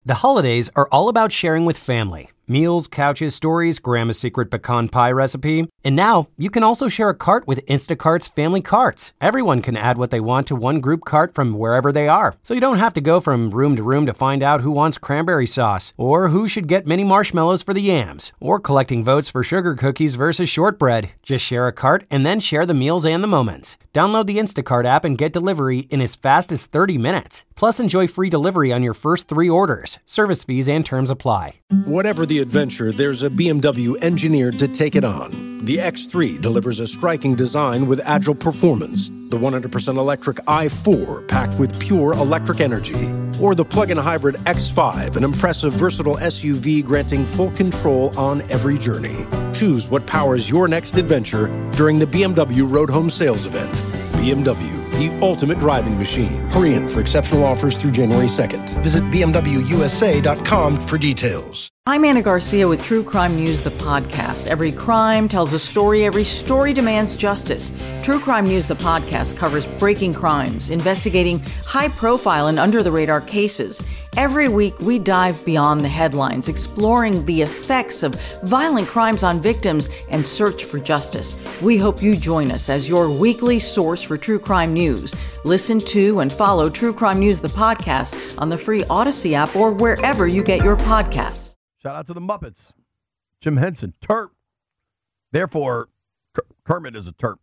The holidays are all about sharing with family. Meals, couches, stories, Grandma's secret pecan pie recipe. And now, you can also share a cart with Instacart's Family Carts. Everyone can add what they want to one group cart from wherever they are. So you don't have to go from room to find out who wants cranberry sauce, or who should get mini marshmallows for the yams, or collecting votes for sugar cookies versus shortbread. Just share a cart and then share the meals and the moments. Download the Instacart app and get delivery in as fast as 30 minutes. Plus, enjoy free delivery on your first 3 orders. Service fees and terms apply. Whatever the adventure, there's a BMW engineered to take it on. The X3 delivers a striking design with agile performance. The 100% electric i4 packed with pure electric energy. Or the plug-in hybrid X5, an impressive versatile SUV granting full control on every journey. Choose what powers your next adventure during the BMW Road Home Sales Event. BMW, the ultimate driving machine. Hurry in for exceptional offers through January 2nd. Visit BMWUSA.com for details. I'm Anna Garcia with True Crime News, the podcast. Every crime tells a story. Every story demands justice. True Crime News, the podcast, covers breaking crimes, investigating high-profile and under-the-radar cases. Every week, we dive beyond the headlines, exploring the effects of violent crimes on victims and search for justice. We hope you join us as your weekly source for true crime news. Listen to and follow True Crime News, the podcast, on the free Odyssey app or wherever you get your podcasts. Shout out to the Muppets. Jim Henson, Terp. Therefore, Kermit is a Terp.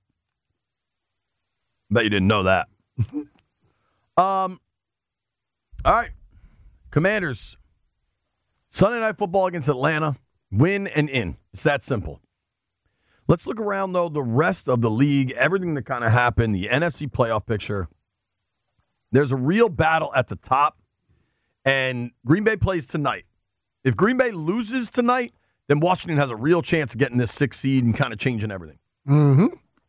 Bet you didn't know that. All right. Commanders. Sunday Night Football against Atlanta. Win and in. It's that simple. Let's look around, though, the rest of the league, everything that kind of happened, the NFC playoff picture. There's a real battle at the top, and Green Bay plays tonight. If Green Bay loses tonight, then Washington has a real chance of getting this 6th seed and kind of changing everything. Mm-hmm.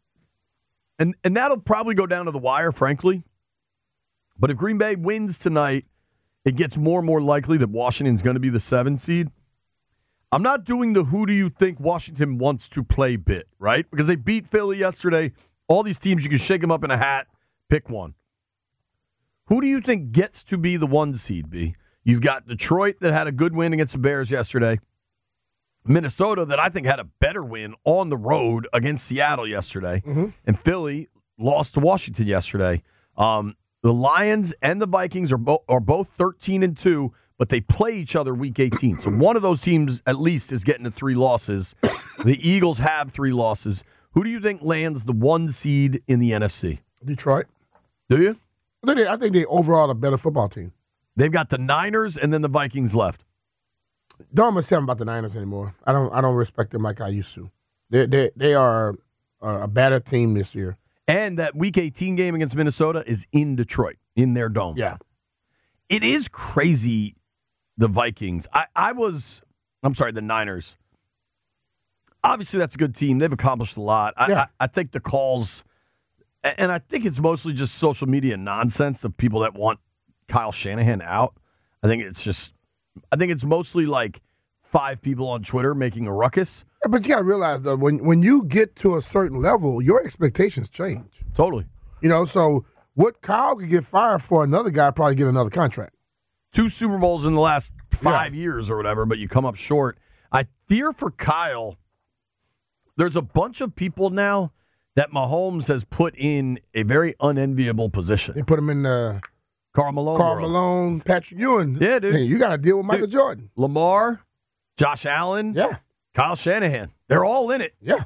And that'll probably go down to the wire, frankly. But if Green Bay wins tonight, it gets more and more likely that Washington's going to be the 7th seed. I'm not doing the who do you think Washington wants to play bit, right? Because they beat Philly yesterday. All these teams, you can shake them up in a hat, pick one. Who do you think gets to be the 1 seed, B? You've got Detroit that had a good win against the Bears yesterday. Minnesota that I think had a better win on the road against Seattle yesterday. Mm-hmm. And Philly lost to Washington yesterday. The Lions and the Vikings are both 13-2, but they play each other week 18. So one of those teams at least is getting to 3 losses. The Eagles have 3 losses. Who do you think lands the 1 seed in the NFC? Detroit. Do you? I think they overall a better football team. They've got the Niners and then the Vikings left. Don't say about the Niners anymore. I don't respect them like I used to. They are a better team this year. And that Week 18 game against Minnesota is in Detroit, in their dome. Yeah. It is crazy, the Vikings. The Niners. Obviously, that's a good team. They've accomplished a lot. I think the calls, and I think it's mostly just social media nonsense of people that want Kyle Shanahan out. I think it's mostly like 5 people on Twitter making a ruckus. Yeah, but you got to realize, though, when you get to a certain level, your expectations change. Totally. So what Kyle could get fired for, another guy probably get another contract. 2 Super Bowls in the last 5 years or whatever, but you come up short. I fear for Kyle, there's a bunch of people now that Mahomes has put in a very unenviable position. They put him in the Karl Malone, Patrick Ewing. Yeah, dude. Hey, you got to deal with Michael Jordan. Lamar, Josh Allen, Yeah. Kyle Shanahan. They're all in it. Yeah.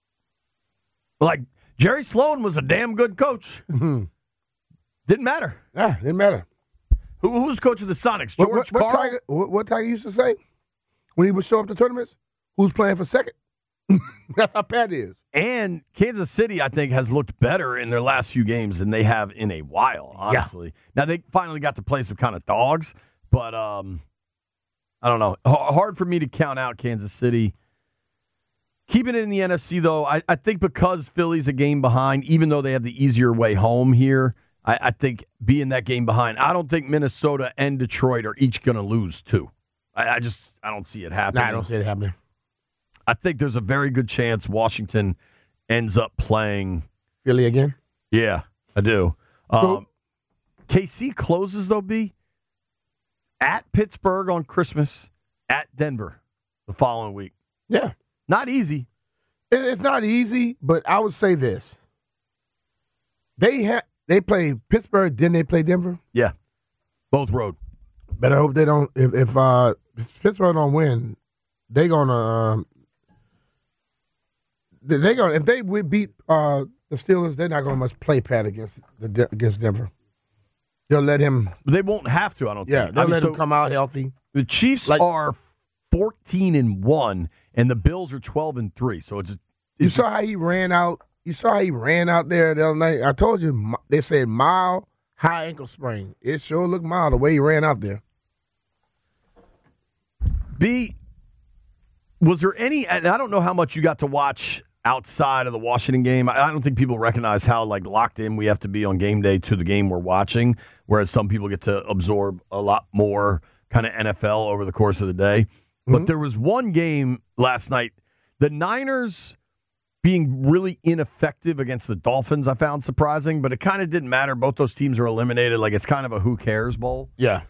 Like, Jerry Sloan was a damn good coach. Mm-hmm. Didn't matter. Yeah, didn't matter. Who's coach of the Sonics? George Karl? What Tiger used to say when he would show up to tournaments? Who's playing for second? That's how Pat is. And Kansas City, I think, has looked better in their last few games than they have in a while, honestly. Yeah. Now, they finally got to play some kind of dogs, but I don't know. Hard for me to count out Kansas City. Keeping it in the NFC, though, I think because Philly's a game behind, even though they have the easier way home here, I think being that game behind, I don't think Minnesota and Detroit are each going to lose, too. I don't see it happening. Nah, I don't see it happening. I think there's a very good chance Washington ends up playing Philly again. Yeah, I do. KC closes, though, B? at Pittsburgh on Christmas, at Denver the following week. Yeah. Not easy. It's not easy, but I would say this. They play Pittsburgh, then they play Denver. Yeah. Both road. But I hope they don't. If Pittsburgh don't win, they're gonna. If they would beat the Steelers, they're not gonna much play Pat against Denver. They'll let him. They won't have to. I don't think. Yeah, they'll let him come out healthy. The Chiefs are 14-1, and the Bills are 12-3. So you saw how he ran out. You saw how he ran out there the other night. I told you they said mild, high ankle sprain. It sure looked mild the way he ran out there. B, was there any? And I don't know how much you got to watch outside of the Washington game. I don't think people recognize how locked in we have to be on game day to the game we're watching, whereas some people get to absorb a lot more kind of NFL over the course of the day. Mm-hmm. But there was one game last night, the Niners being really ineffective against the Dolphins, I found surprising, but it kind of didn't matter. Both those teams are eliminated. It's kind of a who cares bowl. Yeah.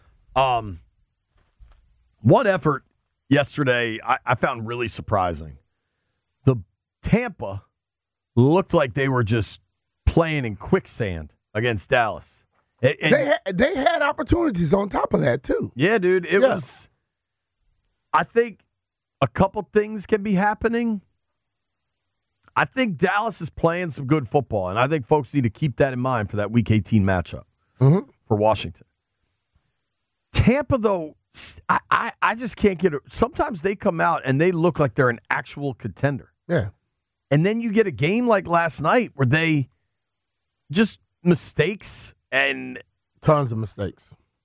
One effort yesterday I found really surprising. The Tampa looked like they were just playing in quicksand against Dallas. They had opportunities on top of that, too. Yeah, dude. It was – I think a couple things can be happening. I think Dallas is playing some good football, and I think folks need to keep that in mind for that Week 18 matchup for Washington. Tampa, though, I just can't get it. Sometimes they come out and they look like they're an actual contender. Yeah. And then you get a game like last night where they just mistakes and tons of mistakes.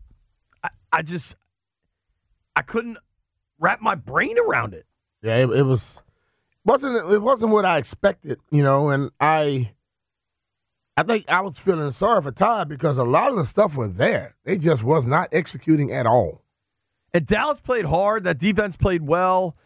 I couldn't wrap my brain around it. Yeah, it wasn't what I expected, and I think I was feeling sorry for Todd because a lot of the stuff was there. They just was not executing at all. And Dallas played hard. That defense played well.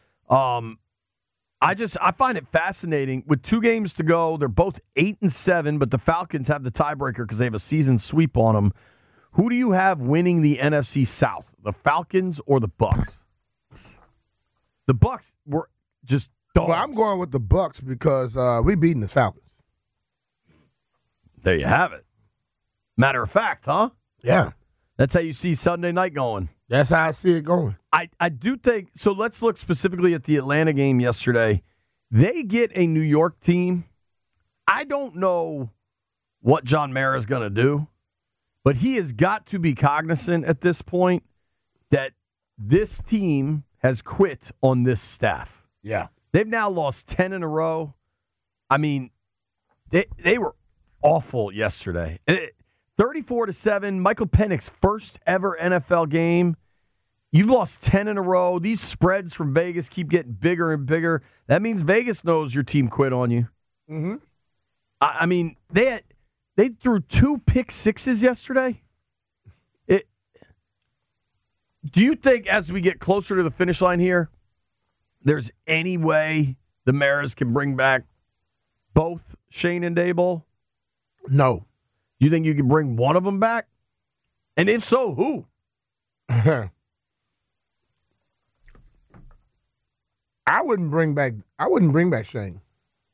I find it fascinating. With 2 games to go, they're both 8-7, but the Falcons have the tiebreaker because they have a season sweep on them. Who do you have winning the NFC South, the Falcons or the Bucs? The Bucs were just dogs. Well, I'm going with the Bucs because we beating the Falcons. There you have it. Matter of fact, huh? Yeah. That's how you see Sunday night going. That's how I see it going. I do think – so let's look specifically at the Atlanta game yesterday. They get a New York team. I don't know what John Mara is going to do, but he has got to be cognizant at this point that this team has quit on this staff. Yeah. They've now lost 10 in a row. I mean, they were awful yesterday. 34-7, Michael Penix's first ever NFL game. You've lost 10 in a row. These spreads from Vegas keep getting bigger and bigger. That means Vegas knows your team quit on you. Mm-hmm. I mean, they threw 2 pick sixes yesterday. Do you think as we get closer to the finish line here, there's any way the Maras can bring back both Shane and Daboll? No. You think you can bring one of them back? And if so, who? I wouldn't bring back Shane.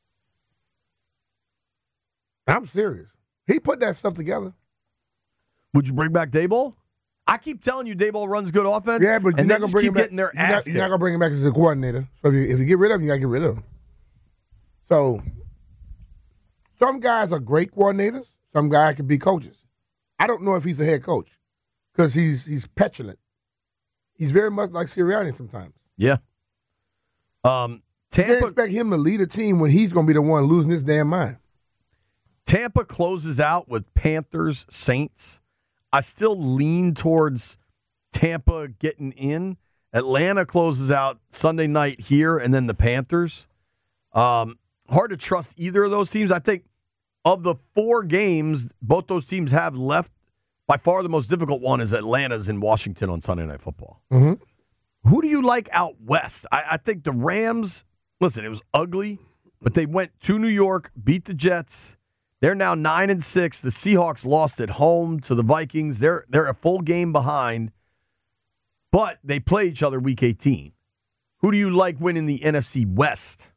I'm serious. He put that stuff together. Would you bring back Daboll? I keep telling you Daboll runs good offense. Yeah, but you're not going to bring him back. Getting their ass you're not going to bring him back as a coordinator. So if you get rid of him, you got to get rid of him. So some guys are great coordinators. Some guys can be coaches. I don't know if he's a head coach because he's petulant. He's very much like Sirianni sometimes. Yeah. You can't expect him to lead a team when he's going to be the one losing his damn mind. Tampa closes out with Panthers, Saints. I still lean towards Tampa getting in. Atlanta closes out Sunday night here, and then the Panthers. Hard to trust either of those teams. I think of the 4 games both those teams have left, by far the most difficult one is Atlanta's in Washington on Sunday Night Football. Mm-hmm. Who do you like out west? I think the Rams, listen, it was ugly, but they went to New York, beat the Jets. They're now 9-6. The Seahawks lost at home to the Vikings. They're a full game behind. But they play each other Week 18. Who do you like winning the NFC West?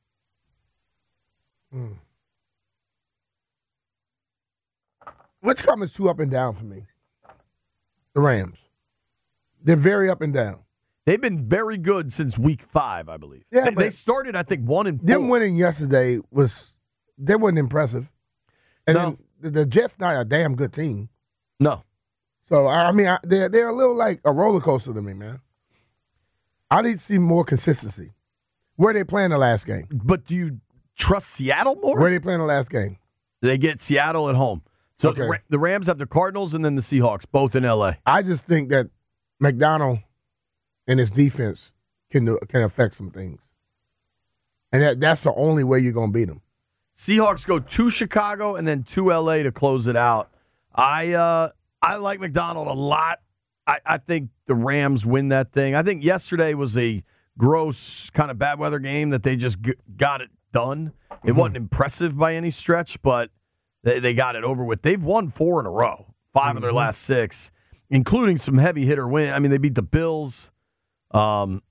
Which is too up and down for me? The Rams. They're very up and down. They've been very good since Week 5, I believe. Yeah, they started, I think, 1-4. Them winning yesterday wasn't impressive. And No. then the Jets not a damn good team. No. So I mean, they're a little like a roller coaster to me, man. I need to see more consistency. Where they playing the last game? But do you trust Seattle more? Where they playing the last game? They get Seattle at home. So Okay. the Rams have the Cardinals and then the Seahawks, both in L.A. I just think that McDonald and his defense can affect some things, and that's the only way you're gonna beat them. Seahawks go to Chicago and then to L.A. to close it out. I like McDonald a lot. I think the Rams win that thing. I think yesterday was a gross kind of bad weather game that they just got it done. It wasn't impressive by any stretch, but they got it over with. They've won 4 in a row, 5 of their last 6, including some heavy hitter win. I mean, they beat the Bills. Did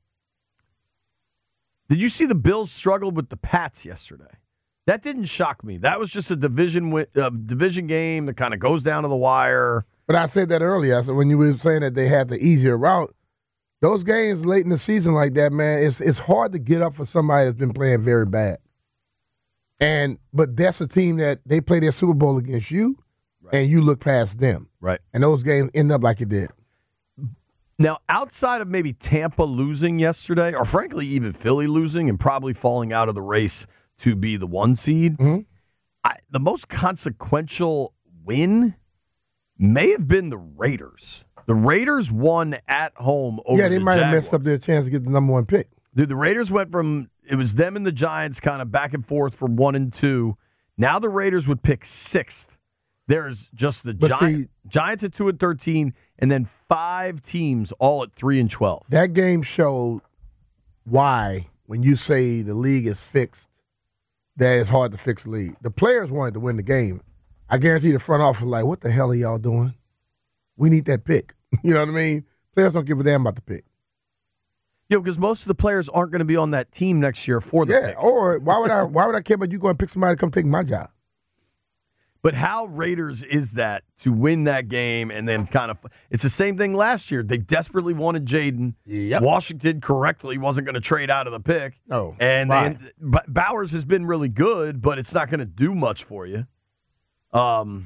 you see the Bills struggled with the Pats yesterday? That didn't shock me. That was just a division game that kind of goes down to the wire. But I said that earlier. So when you were saying that they had the easier route, those games late in the season like that, man, it's hard to get up for somebody that's been playing very bad. But that's a team that they play their Super Bowl against you, and you look past them. Right. And those games end up like it did. Now, outside of maybe Tampa losing yesterday, or frankly even Philly losing and probably falling out of the race to be the 1 seed, the most consequential win may have been the Raiders. The Raiders won at home over the Yeah, they might have Jaguars. messed up their chance to get the number 1 pick. Dude, the Raiders went from, it was them and the Giants kind of back and forth for 1 and 2. Now the Raiders would pick 6th. There's just the Giants at 2 and 13, and then 5 teams all at 3 and 12. That game showed why, when you say the league is fixed, that it's hard to fix the league. The players wanted to win the game. I guarantee the front office was like, what the hell are y'all doing? We need that pick. You know what I mean? Players don't give a damn about the pick. Yeah, because most of the players aren't going to be on that team next year for the pick. Or why would I care about you going to pick somebody to come take my job? But how Raiders is that to win that game and then kind of – it's the same thing last year. They desperately wanted Jaden. Yep. Washington correctly wasn't going to trade out of the pick. Oh, and Bowers has been really good, but it's not going to do much for you. I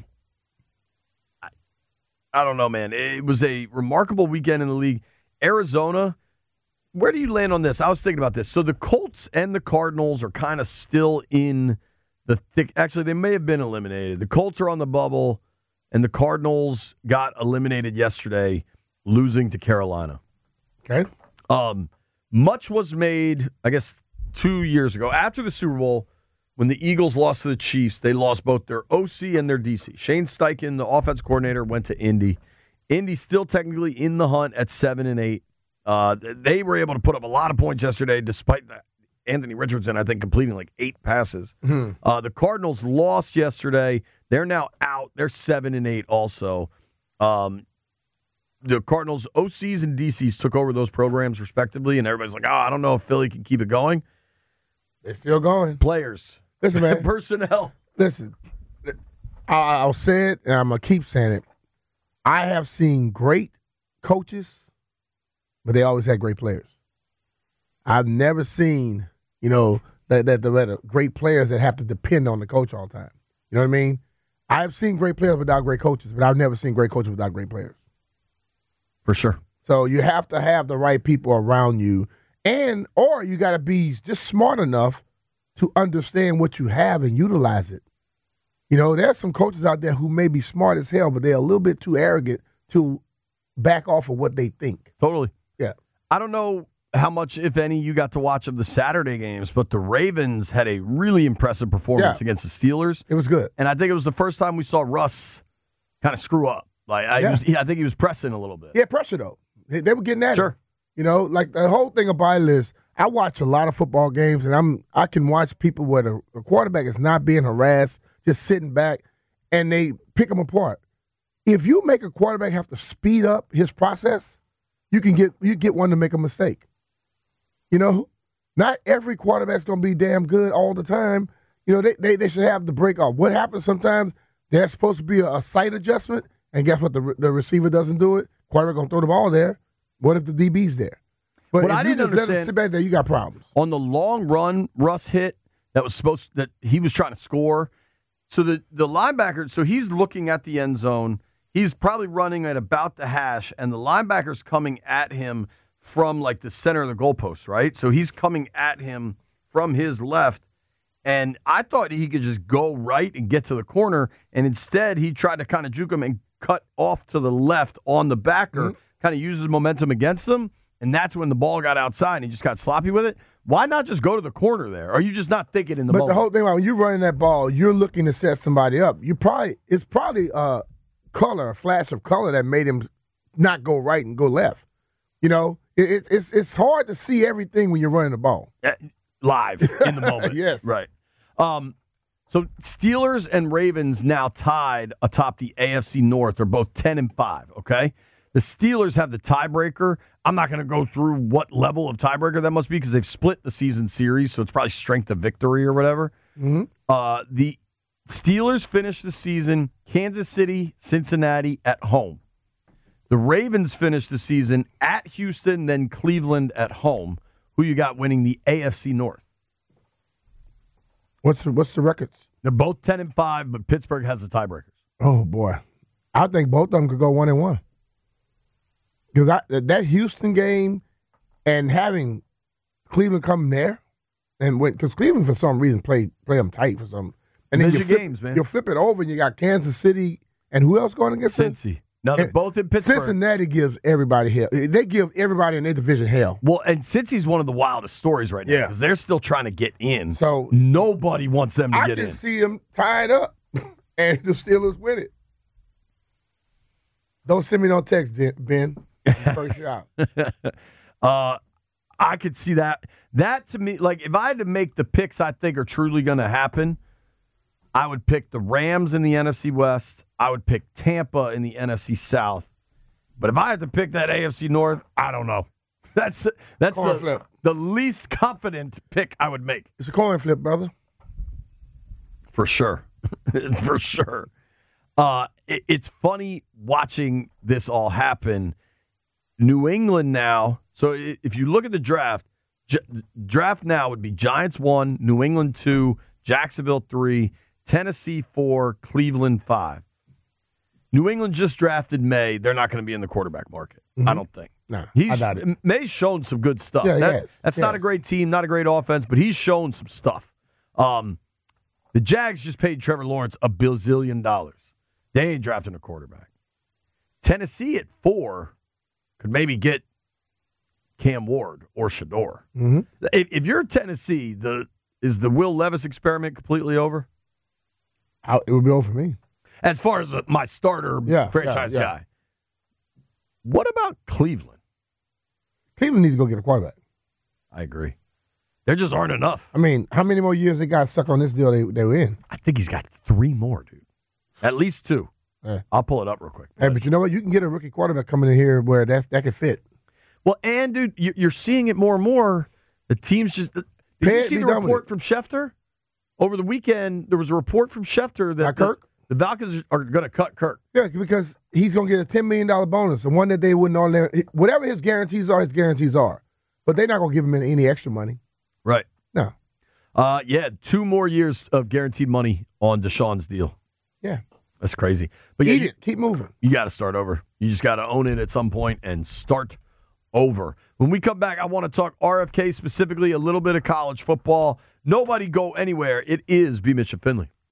don't know, man. It was a remarkable weekend in the league. Arizona, where do you land on this? I was thinking about this. So the Colts and the Cardinals are kind of still in the thick. Actually, they may have been eliminated. The Colts are on the bubble, and the Cardinals got eliminated yesterday, losing to Carolina. Okay. Much was made, I guess, 2 years ago. After the Super Bowl, when the Eagles lost to the Chiefs, they lost both their OC and their DC. Shane Steichen, the offense coordinator, went to Indy. Indy's still technically in the hunt at 7 and 8. They were able to put up a lot of points yesterday, despite that. Anthony Richardson, I think, completing like 8 passes. The Cardinals lost yesterday. They're now out. They're 7 and 8 also. The Cardinals, OCs and DCs took over those programs respectively, and everybody's like, I don't know if Philly can keep it going. They're still going. Players. Listen, man. Personnel. Listen, I'll say it, and I'm going to keep saying it. I have seen great coaches, but they always had great players. I've never seen, that great players that have to depend on the coach all the time. You know what I mean? I've seen great players without great coaches, but I've never seen great coaches without great players. For sure. So you have to have the right people around you, or you got to be just smart enough to understand what you have and utilize it. There's some coaches out there who may be smart as hell, but they're a little bit too arrogant to back off of what they think. Totally. Yeah. I don't know how much, if any, you got to watch of the Saturday games, but the Ravens had a really impressive performance against the Steelers. It was good. And I think it was the first time we saw Russ kind of screw up. I think he was pressing a little bit. Yeah, pressure, though. They were getting at Sure. it. Like the whole thing about it is I watch a lot of football games, and I can watch people where the quarterback is not being harassed, just sitting back, and they pick them apart. If you make a quarterback have to speed up his process, you get one to make a mistake. You know, not every quarterback's going to be damn good all the time. You know, they should have the break off. What happens sometimes, there's supposed to be a sight adjustment, and guess what? The receiver doesn't do it. Quarterback going to throw the ball there. What if the DB's there? But what if I didn't understand, let him sit back there, you got problems. On the long run, Russ hit that he was trying to score. So the linebacker, so he's looking at the end zone. He's probably running at about the hash, and the linebacker's coming at him from like the center of the goalpost, right? So he's coming at him from his left, and I thought he could just go right and get to the corner, and instead he tried to kind of juke him and cut off to the left on the backer, kind of uses momentum against him, and that's when the ball got outside and he just got sloppy with it. Why not just go to the corner there? Are you just not thinking in the moment? But the whole thing about when you're running that ball, you're looking to set somebody up. It's probably a flash of color that made him not go right and go left. You know, it's hard to see everything when you're running the ball. Live in the moment. Yes. Right. So Steelers and Ravens now tied atop the AFC North. They're both 10-5, okay? The Steelers have the tiebreaker. I'm not going to go through what level of tiebreaker that must be because they've split the season series, so it's probably strength of victory or whatever. Mm-hmm. The Steelers finished the season Kansas City, Cincinnati at home. The Ravens finished the season at Houston, then Cleveland at home. Who you got winning the AFC North? What's the records? They're both 10-5, but Pittsburgh has the tiebreakers. Oh boy, I think both of them could go 1-1. Because that Houston game and having Cleveland come there and because Cleveland for some reason play them tight for some. And then games, man. You flip it over and you got Kansas City and who else going against them? Cincy. No, they're both in Pittsburgh. Cincinnati gives everybody hell. They give everybody in their division hell. Well, and Cincy's one of the wildest stories right now because they're still trying to get in. So nobody wants them to get in. I can see them tied up and the Steelers win it. Don't send me no text, Ben. First shot. I could see that. That to me, like if I had to make the picks I think are truly going to happen, I would pick the Rams in the NFC West. I would pick Tampa in the NFC South. But if I had to pick that AFC North, I don't know. That's the least confident pick I would make. It's a coin flip, brother. For sure. For sure. It's funny watching this all happen. New England now. So if you look at the draft, draft now would be Giants 1, New England 2, Jacksonville 3, Tennessee 4, Cleveland 5. New England just drafted May. They're not going to be in the quarterback market, I don't think. No, I doubt it. May's shown some good stuff. Yeah, that's not a great team, not a great offense, but he's shown some stuff. The Jags just paid Trevor Lawrence $1 billion. They ain't drafting a quarterback. Tennessee at 4 could maybe get Cam Ward or Shador. Mm-hmm. If you're Tennessee, is the Will Levis experiment completely over? It would be over for me. As far as my starter franchise guy. What about Cleveland? Cleveland needs to go get a quarterback. I agree. There just aren't enough. I mean, how many more years they got stuck on this deal they were in? I think he's got 3 more, dude. At least 2. Yeah. I'll pull it up real quick. Hey, but you know what? You can get a rookie quarterback coming in here where that could fit. Well, and, dude, you're seeing it more and more. The teams just – did you see the report from Schefter? Over the weekend, there was a report from Schefter that Kirk? The Falcons are going to cut Kirk. Yeah, because he's going to get a $10 million bonus, the one that they wouldn't ordinarily – whatever his guarantees are. But they're not going to give him any extra money. Right. No. 2 more years of guaranteed money on Deshaun's deal. Yeah. That's crazy. But Eat it. Keep moving. You got to start over. You just got to own it at some point and start over. When we come back, I want to talk RFK specifically, a little bit of college football. Nobody go anywhere. It is B. Mitch and Finley.